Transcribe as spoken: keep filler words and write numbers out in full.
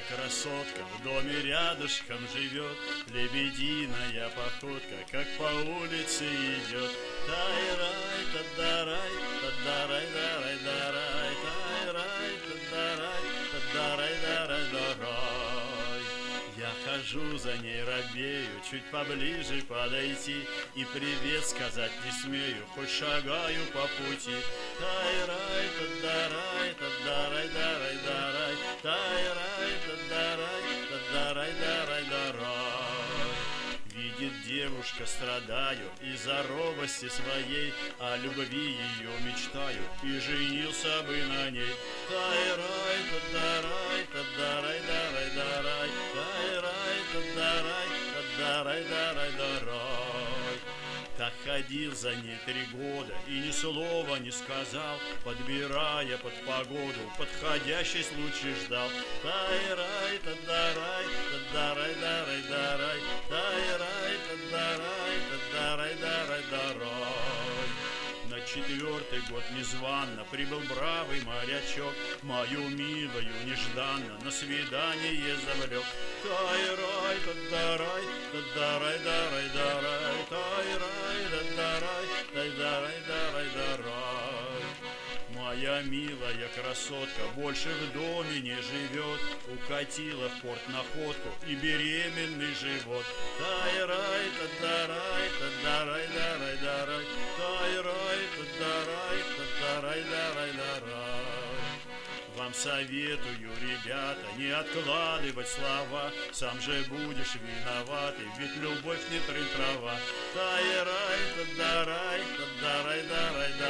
красотка в доме рядышком живет, лебединая походка, как по улице идет. Тай-рай, та-да-рай, та-да-рай, да-рай, да-рай, тай-рай, та-да-рай, та-да-рай, да-рай, да-рай. Я хожу за ней, робею, чуть поближе подойти, и привет сказать не смею, хоть шагаю по пути. Тай-рай, та-да-рай, та-да-рай, да-рай, да-рай, тай-рай, та-да-рай, та-да-рай, да-рай, да-рай. Видит девушка, страдаю из-за робости своей, о любви ее мечтаю, и женился бы на ней. Тай-рай, та-да-рай, та-да-рай, да-рай, да-рай, тай-рай, та-да-рай, та-да-рай, да-рай, да-рай. Так ходил за ней три года и ни слова не сказал, подбирая под погоду подходящий случай ждал. Тай-рай, та-да-рай, та-да-рай, да-рай, да-рай, тай-рай, та-да-рай, та-да-рай, да-рай, да-рай. На четвертый год незванно прибыл бравый морячок, мою милую нежданно на свидание завлек. Тай-рай, та-да-рай, та-да-рай, да-рай, да-рай, тай-рай, та-да-рай, тай-да-рай, да-рай, да-рай. Моя милая красотка больше в доме не живет, укатила в порт находку и беременный живот. Тай-рай, та-да-рай, та-да-рай, да-рай, да-рай, тай-рай, та-да-рай, та-да-рай, да-рай, да-рай. Вам советую, ребята, не откладывать слова, сам же будешь виноватый, ведь любовь не трын трава. Тай-рай, та-да-рай, та-да-рай, да-рай,